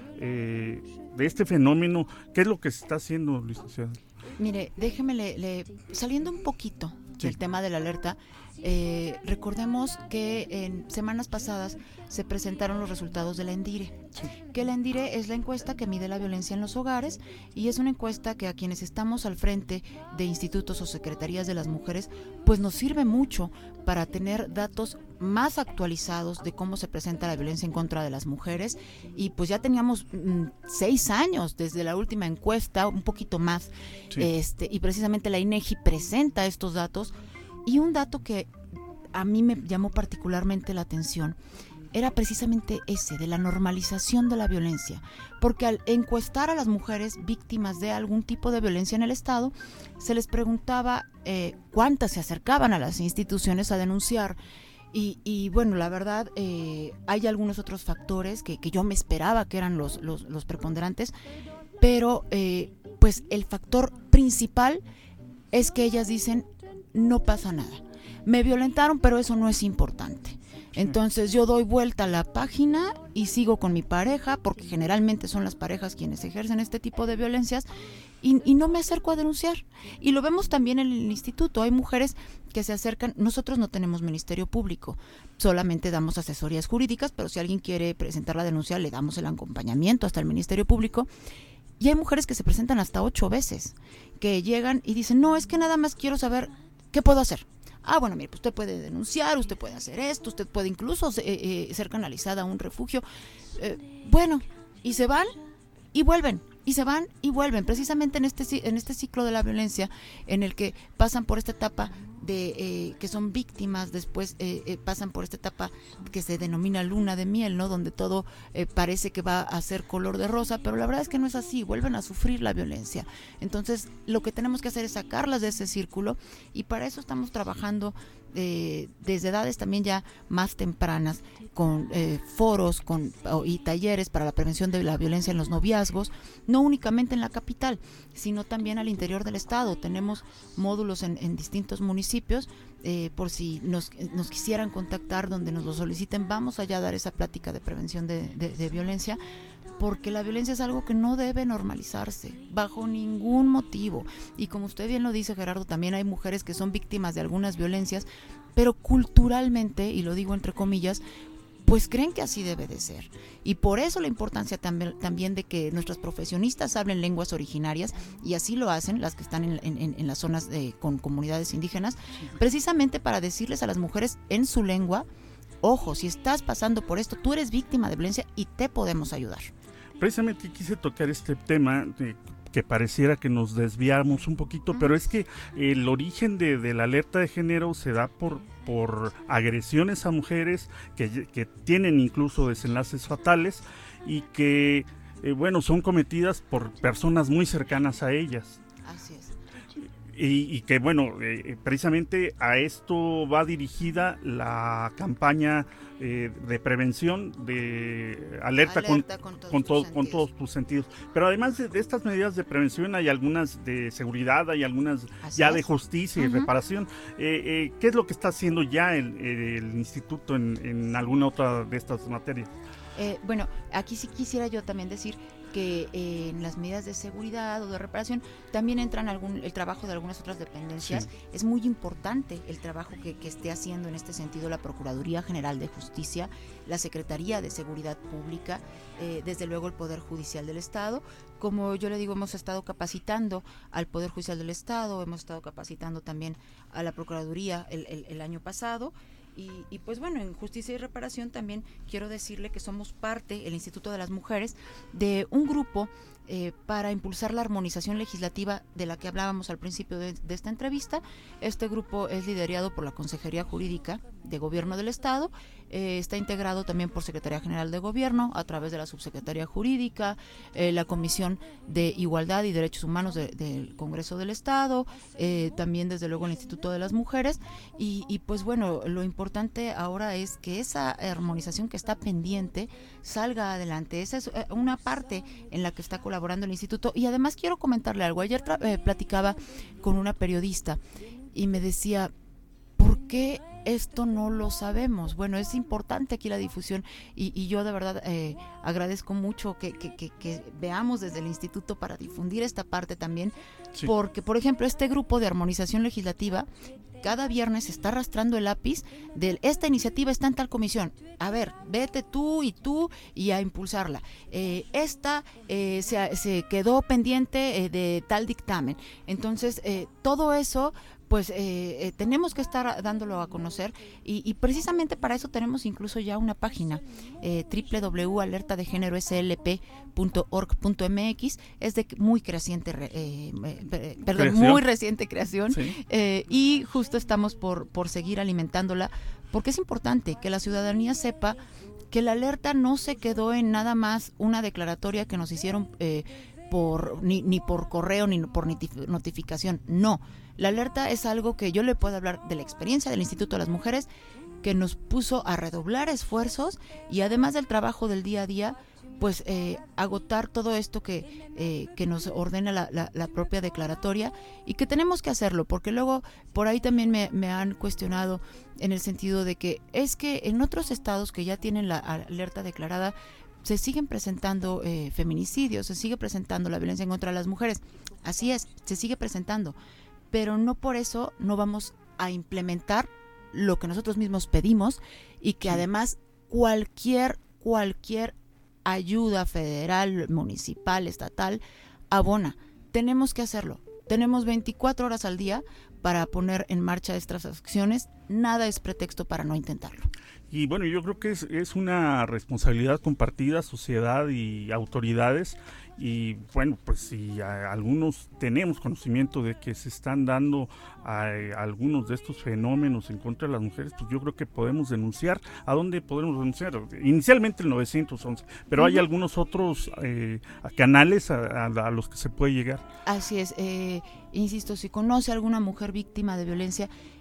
B: eh, de este fenómeno, ¿qué es lo que se está haciendo, licenciada?
E: Mire, déjeme le, le, saliendo un poquito sí. del tema de la alerta. Eh, recordemos que en semanas pasadas se presentaron los resultados de la ENDIRE, sí. que la ENDIRE es la encuesta que mide la violencia en los hogares, y es una encuesta que a quienes estamos al frente de institutos o secretarías de las mujeres, pues nos sirve mucho para tener datos más actualizados de cómo se presenta la violencia en contra de las mujeres. Y pues ya teníamos mm, seis años desde la última encuesta, un poquito más, sí. este, y precisamente la INEGI presenta estos datos. Y un dato que a mí me llamó particularmente la atención era precisamente ese, de la normalización de la violencia, porque al encuestar a las mujeres víctimas de algún tipo de violencia en el Estado, se les preguntaba eh, cuántas se acercaban a las instituciones a denunciar. Y, y bueno, la verdad, eh, hay algunos otros factores que, que yo me esperaba que eran los, los, los preponderantes, pero eh, pues el factor principal es que ellas dicen, no pasa nada, me violentaron, pero eso no es importante. Entonces yo doy vuelta a la página y sigo con mi pareja, porque generalmente son las parejas quienes ejercen este tipo de violencias, y, y no me acerco a denunciar. Y lo vemos también en el instituto, hay mujeres que se acercan. Nosotros no tenemos ministerio público, solamente damos asesorías jurídicas, pero si alguien quiere presentar la denuncia, le damos el acompañamiento hasta el ministerio público. Y hay mujeres que se presentan hasta ocho veces, que llegan y dicen, no, es que nada más quiero saber qué puedo hacer. Ah, bueno, mire, pues usted puede denunciar, usted puede hacer esto, usted puede incluso eh, eh, ser canalizada a un refugio. Eh, bueno, y se van y vuelven, y se van y vuelven, precisamente en este, en este ciclo de la violencia, en el que pasan por esta etapa de eh, que son víctimas, después eh, eh, pasan por esta etapa que se denomina luna de miel, ¿no? Donde todo eh, parece que va a ser color de rosa, pero la verdad es que no es así, vuelven a sufrir la violencia. Entonces, lo que tenemos que hacer es sacarlas de ese círculo, y para eso estamos trabajando eh, desde edades también ya más tempranas, con eh, foros con, oh, y talleres para la prevención de la violencia en los noviazgos, no únicamente en la capital, sino también al interior del estado. Tenemos módulos en, en distintos municipios, eh, por si nos, nos quisieran contactar, donde nos lo soliciten, vamos allá a dar esa plática de prevención de, de, de violencia, porque la violencia es algo que no debe normalizarse bajo ningún motivo. Y como usted bien lo dice, Gerardo, también hay mujeres que son víctimas de algunas violencias, pero culturalmente, y lo digo entre comillas, pues creen que así debe de ser. Y por eso la importancia también, también de que nuestras profesionistas hablen lenguas originarias, y así lo hacen las que están en, en, en las zonas de, con comunidades indígenas, precisamente para decirles a las mujeres en su lengua: ojo, si estás pasando por esto, tú eres víctima de violencia y te podemos ayudar.
B: Precisamente quise tocar este tema de, que pareciera que nos desviamos un poquito, uh-huh. pero es que el origen de, de la alerta de género se da por, por agresiones a mujeres que, que tienen incluso desenlaces fatales y que, eh, bueno, son cometidas por personas muy cercanas a ellas.
E: Así es.
B: Y, y que, bueno, eh, precisamente a esto va dirigida la campaña eh, de prevención, de alerta,
E: alerta
B: con,
E: con, todos
B: con, to,
E: tus
B: con todos tus sentidos. Pero además de, de estas medidas de prevención hay algunas de seguridad, hay algunas
E: Así
B: ya
E: es.
B: de justicia y
E: uh-huh.
B: reparación. Eh, eh, ¿Qué es lo que está haciendo ya el, el instituto en, en alguna otra de estas materias?
E: Eh, bueno, aquí sí quisiera yo también decir que eh, en las medidas de seguridad o de reparación también entran algún, el trabajo de algunas otras dependencias. Sí. Es muy importante el trabajo que, que esté haciendo en este sentido la Procuraduría General de Justicia, la Secretaría de Seguridad Pública, eh, desde luego el Poder Judicial del Estado. Como yo le digo, hemos estado capacitando al Poder Judicial del Estado, hemos estado capacitando también a la Procuraduría el, el, el año pasado. Y, y pues bueno, en Justicia y Reparación también quiero decirle que somos parte, el Instituto de las Mujeres, de un grupo eh, para impulsar la armonización legislativa de la que hablábamos al principio de, de esta entrevista. Este grupo es liderado por la Consejería Jurídica de Gobierno del Estado, eh, está integrado también por Secretaría General de Gobierno a través de la Subsecretaría Jurídica, eh, la Comisión de Igualdad y Derechos Humanos de, del Congreso del Estado, eh, también desde luego el Instituto de las Mujeres, y, y pues bueno, lo importante ahora es que esa armonización que está pendiente salga adelante. Esa es una parte en la que está colaborando el instituto. Y además quiero comentarle algo. Ayer tra- eh, platicaba con una periodista y me decía: ¿por qué esto no lo sabemos? Bueno, es importante aquí la difusión, y, y yo de verdad eh, agradezco mucho que, que, que, que veamos desde el instituto para difundir esta parte también, sí. Porque, por ejemplo, este grupo de armonización legislativa cada viernes está arrastrando el lápiz de esta iniciativa está en tal comisión. A ver, vete tú y tú y a impulsarla. Eh, esta eh, se, se quedó pendiente eh, de tal dictamen. Entonces, eh, todo eso pues eh, eh, tenemos que estar dándolo a conocer, y, y precisamente para eso tenemos incluso ya una página, eh, doble u doble u doble u punto alerta de género s l p punto org punto m x. Es de muy creciente eh, eh, perdón, ¿Creación? muy reciente creación, sí. eh, y justo estamos por, por seguir alimentándola, porque es importante que la ciudadanía sepa que la alerta no se quedó en nada más una declaratoria que nos hicieron eh, por ni, ni por correo ni por notificación, no. La alerta es algo que yo le puedo hablar de la experiencia del Instituto de las Mujeres, que nos puso a redoblar esfuerzos, y además del trabajo del día a día, pues eh, agotar todo esto que, eh, que nos ordena la, la, la propia declaratoria, y que tenemos que hacerlo, porque luego por ahí también me, me han cuestionado en el sentido de que es que en otros estados que ya tienen la alerta declarada, se siguen presentando eh, feminicidios, se sigue presentando la violencia en contra de las mujeres. Así es, se sigue presentando, pero no por eso no vamos a implementar lo que nosotros mismos pedimos, y que además cualquier, cualquier ayuda federal, municipal, estatal, abona. Tenemos que hacerlo. Tenemos veinticuatro horas al día para poner en marcha estas acciones. Nada es pretexto para no intentarlo.
B: Y bueno, yo creo que es, es una responsabilidad compartida, sociedad y autoridades. Y bueno, pues si a, algunos tenemos conocimiento de que se están dando a, a algunos de estos fenómenos en contra de las mujeres, pues yo creo que podemos denunciar. ¿A dónde podemos denunciar? Inicialmente el nueve once, pero uh-huh. hay algunos otros eh, canales a, a, a los que se puede llegar.
E: Así es, eh, insisto, si conoce a alguna mujer víctima de violencia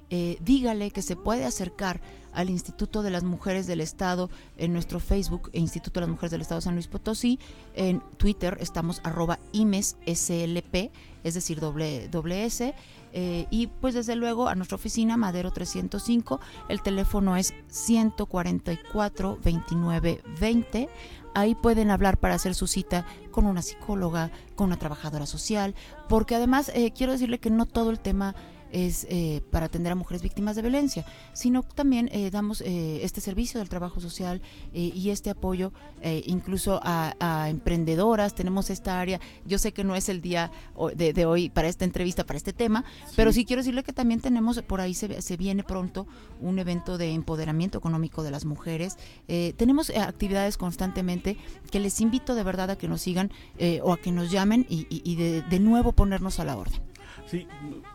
E: eh, dígale que se puede acercar al Instituto de las Mujeres del Estado en nuestro Facebook, Instituto de las Mujeres del Estado San Luis Potosí. En Twitter estamos arroba imeslp, es decir, doble, doble S. Eh, y pues desde luego a nuestra oficina Madero trescientos cinco, el teléfono es ciento cuarenta y cuatro, veintinueve, veinte. Ahí pueden hablar para hacer su cita con una psicóloga, con una trabajadora social, porque además eh, quiero decirle que no todo el tema es eh, para atender a mujeres víctimas de violencia, sino también eh, damos eh, este servicio del trabajo social eh, y este apoyo eh, incluso a, a emprendedoras. Tenemos esta área, yo sé que no es el día de, de hoy para esta entrevista, para este tema, sí. pero sí quiero decirle que también tenemos, por ahí se, se viene pronto un evento de empoderamiento económico de las mujeres. Eh, tenemos eh, actividades constantemente que les invito de verdad a que nos sigan eh, o a que nos llamen y, y, y de, de nuevo ponernos a la orden.
B: Sí,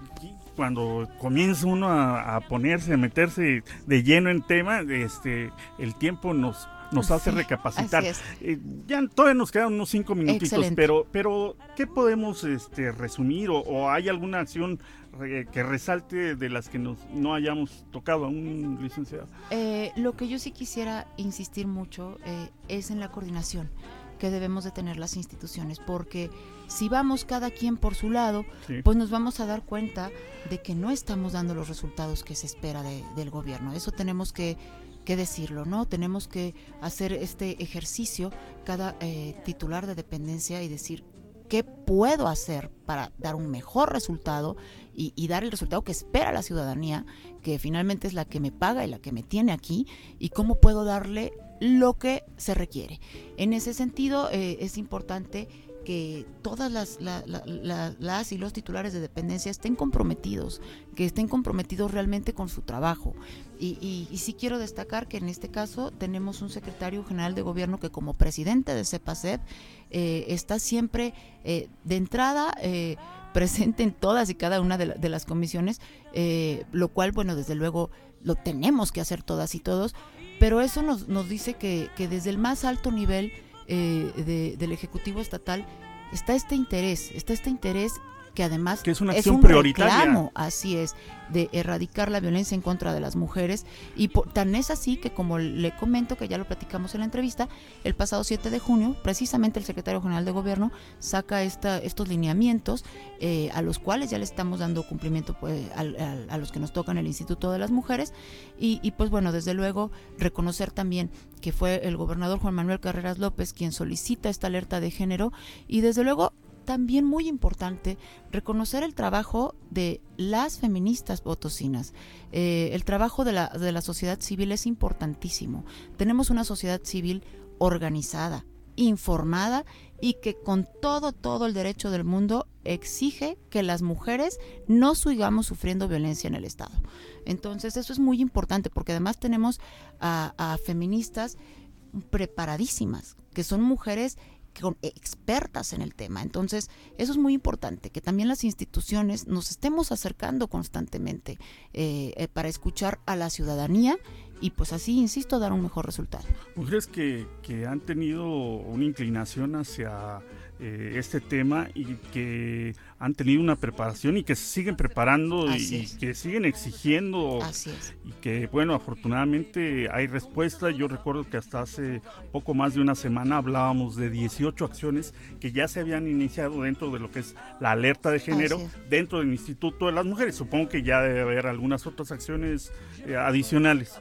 B: cuando comienza uno a, a ponerse, a meterse de lleno en tema, este, el tiempo nos nos sí, hace recapacitar. Eh, ya todavía nos quedan unos cinco minutitos, Excelente. pero pero ¿qué podemos este, resumir o, o hay alguna acción re, que resalte de las que nos, no hayamos tocado aún, licenciado?
E: Eh, lo que yo sí quisiera insistir mucho eh, es en la coordinación que debemos de tener las instituciones, porque si vamos cada quien por su lado, sí. pues nos vamos a dar cuenta de que no estamos dando los resultados que se espera de, del gobierno. Eso tenemos que, que decirlo, ¿no? Tenemos que hacer este ejercicio cada eh, titular de dependencia y decir qué puedo hacer para dar un mejor resultado y, y dar el resultado que espera la ciudadanía, que finalmente es la que me paga y la que me tiene aquí, y cómo puedo darle lo que se requiere. En ese sentido eh, es importante que todas las, la, la, la, las y los titulares de dependencia estén comprometidos, que estén comprometidos realmente con su trabajo. Y, y, y sí quiero destacar que en este caso tenemos un secretario general de gobierno que como presidente de CEPACEP eh, está siempre eh, de entrada eh, presente en todas y cada una de, la, de las comisiones, eh, lo cual, bueno, desde luego lo tenemos que hacer todas y todos, pero eso nos, nos dice que, que desde el más alto nivel eh, de, del Ejecutivo Estatal está este interés, está este interés que además
B: que es una
E: es
B: acción
E: un
B: prioritaria.
E: reclamo, así es, de erradicar la violencia en contra de las mujeres, y por, tan es así que, como le comento, que ya lo platicamos en la entrevista, el pasado siete de junio, precisamente el secretario general de gobierno saca esta, estos lineamientos eh, a los cuales ya le estamos dando cumplimiento pues, a, a, a los que nos tocan el Instituto de las Mujeres, y, y pues bueno, desde luego reconocer también que fue el gobernador Juan Manuel Carreras López quien solicita esta alerta de género, y desde luego también muy importante reconocer el trabajo de las feministas potosinas. Eh, el trabajo de la, de la sociedad civil es importantísimo. Tenemos una sociedad civil organizada, informada y que con todo, todo el derecho del mundo exige que las mujeres no sigamos sufriendo violencia en el Estado. Entonces eso es muy importante, porque además tenemos a, a feministas preparadísimas, que son mujeres con expertas en el tema. Entonces eso es muy importante, que también las instituciones nos estemos acercando constantemente eh, eh, para escuchar a la ciudadanía y pues así, insisto, dar un mejor resultado.
B: Mujeres que, que han tenido una inclinación hacia eh, este tema y que han tenido una preparación y que se siguen preparando y, y que siguen exigiendo.
E: Así es.
B: Y que, bueno, afortunadamente hay respuesta. Yo recuerdo que hasta hace poco más de una semana hablábamos de dieciocho acciones que ya se habían iniciado dentro de lo que es la alerta de género dentro del Instituto de las Mujeres. Supongo que ya debe haber algunas otras acciones eh, adicionales.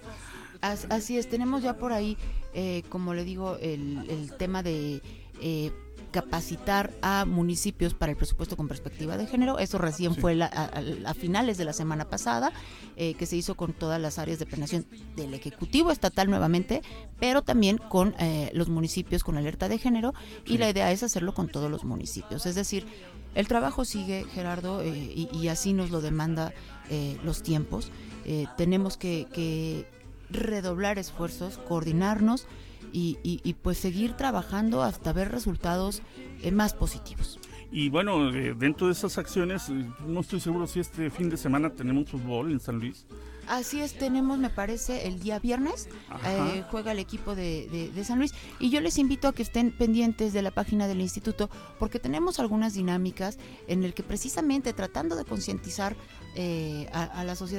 E: Así es, tenemos ya por ahí, eh, como le digo, el, el tema de eh, capacitar a municipios para el presupuesto con perspectiva de género. Eso recién sí. fue la, a, a finales de la semana pasada, eh, que se hizo con todas las áreas de planeación del Ejecutivo Estatal nuevamente, pero también con eh, los municipios con alerta de género, y sí. la idea es hacerlo con todos los municipios. Es decir, el trabajo sigue, Gerardo, eh, y, y así nos lo demanda eh, los tiempos. Eh, tenemos que... que redoblar esfuerzos, coordinarnos y, y, y pues seguir trabajando hasta ver resultados eh, más positivos.
B: Y bueno, eh, dentro de esas acciones, eh, no estoy seguro si este fin de semana tenemos fútbol en San Luis.
E: Así es, tenemos, me parece, el día viernes, eh, juega el equipo de, de, de San Luis, y yo les invito a que estén pendientes de la página del instituto, porque tenemos algunas dinámicas en el que precisamente tratando de concientizar eh, a, a la sociedad,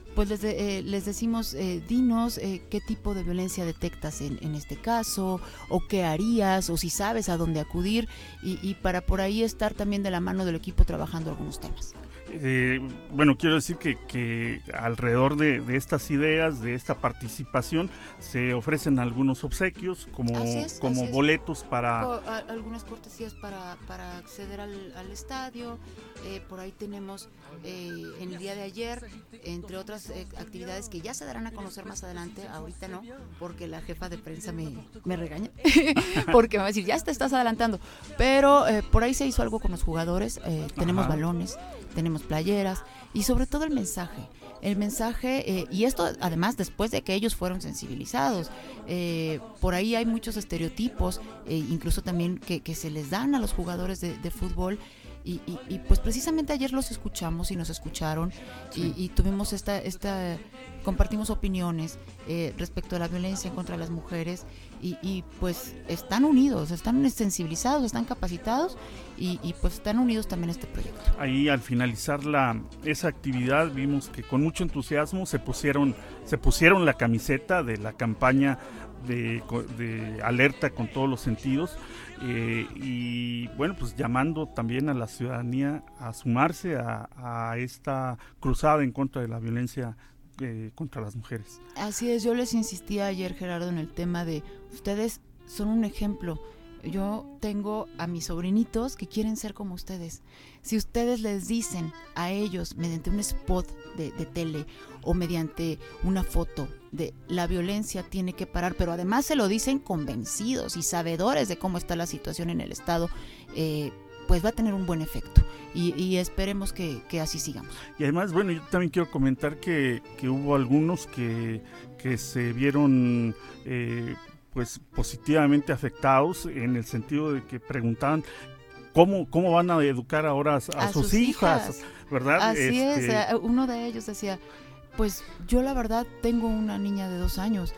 E: pues les, de, eh, les decimos, eh, dinos eh, qué tipo de violencia detectas en, en este caso, o qué harías, o si sabes a dónde acudir, y, y para por ahí estar también de la mano del equipo trabajando algunos temas.
B: Eh, bueno, quiero decir que, que alrededor de, de estas ideas, de esta participación, se ofrecen algunos obsequios como,
E: Así es,
B: como
E: así es.
B: boletos para...
E: O, a, algunas cortesías para, para acceder al, al estadio. Eh, por ahí tenemos eh, en el día de ayer, entre otras eh, actividades que ya se darán a conocer más adelante, ahorita no, porque la jefa de prensa me, me regaña, porque me va a decir, ya te estás adelantando, pero eh, por ahí se hizo algo con los jugadores, eh, tenemos
B: Ajá.
E: balones, tenemos playeras y sobre todo el mensaje. El mensaje, eh, y esto además después de que ellos fueron sensibilizados, eh, por ahí hay muchos estereotipos, eh, incluso también que, que se les dan a los jugadores de, de fútbol. Y, y, y pues precisamente ayer los escuchamos y nos escucharon
B: Sí.
E: y, y tuvimos esta, esta, compartimos opiniones eh, respecto a la violencia contra las mujeres y, y pues están unidos, están sensibilizados, están capacitados y, y pues están unidos también a este proyecto.
B: Ahí al finalizar la, esa actividad vimos que con mucho entusiasmo se pusieron, se pusieron la camiseta de la campaña de, de alerta con todos los sentidos eh, y bueno, pues llamando también a la ciudadanía a sumarse a, a esta cruzada en contra de la violencia eh, contra las mujeres.
E: Así es, yo les insistía ayer, Gerardo, en el tema de ustedes son un ejemplo. Yo tengo a mis sobrinitos que quieren ser como ustedes. Si ustedes les dicen a ellos mediante un spot de, de tele o mediante una foto de la violencia tiene que parar, pero además se lo dicen convencidos y sabedores de cómo está la situación en el estado, eh, pues va a tener un buen efecto y, y esperemos que, que así sigamos.
B: Y además, bueno, yo también quiero comentar que, que hubo algunos que, que se vieron eh, pues positivamente afectados en el sentido de que preguntaban cómo, cómo van a educar ahora a, a,
E: A
B: sus,
E: sus
B: hijas,
E: hijas.
B: ¿verdad?
E: Así
B: Este,
E: es, uno de ellos decía, pues yo la verdad tengo una niña de dos años,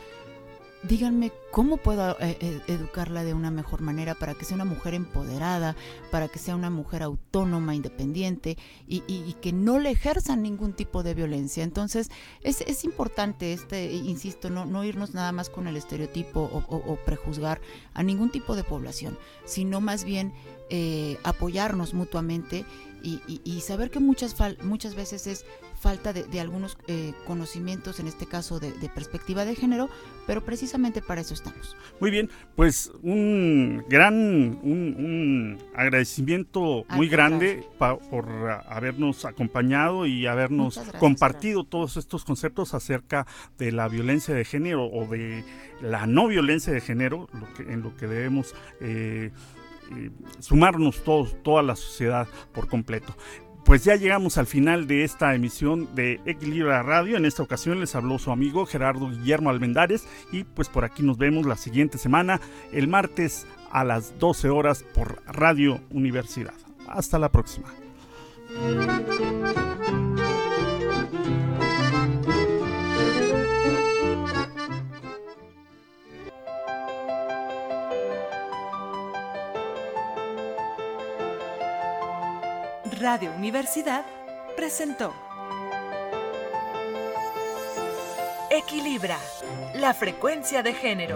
E: díganme cómo puedo eh, educarla de una mejor manera para que sea una mujer empoderada, para que sea una mujer autónoma, independiente y, y, y que no le ejerzan ningún tipo de violencia. Entonces es, es importante, este, insisto, no, no irnos nada más con el estereotipo o, o, o prejuzgar a ningún tipo de población, sino más bien eh, apoyarnos mutuamente y, y, y saber que muchas, fal- muchas veces es falta de, de algunos eh, conocimientos, en este caso de, de perspectiva de género, pero precisamente para eso estamos.
B: Muy bien, pues un gran un, un agradecimiento
E: Al
B: muy
E: contrario.
B: grande pa, por uh, habernos acompañado y habernos
E: Muchas gracias,
B: compartido todos estos conceptos acerca de la violencia de género o de la no violencia de género, lo que, en lo que debemos eh, eh, sumarnos todos, toda la sociedad por completo. Pues ya llegamos al final de esta emisión de Equilibra Radio. En esta ocasión les habló su amigo Gerardo Guillermo Almendares y pues por aquí nos vemos la siguiente semana, el martes a las doce horas por Radio Universidad. Hasta la próxima.
A: Radio Universidad presentó Equilibra, la frecuencia de género.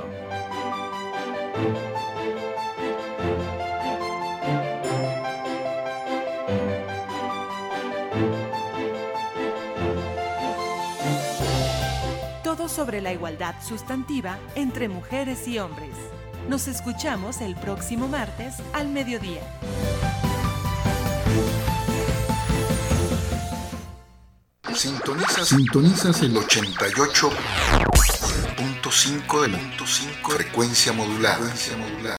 A: Todo sobre la igualdad sustantiva entre mujeres y hombres. Nos escuchamos el próximo martes al mediodía.
F: Sintonizas, sintonizas el ochenta y ocho punto cinco de la frecuencia modulada.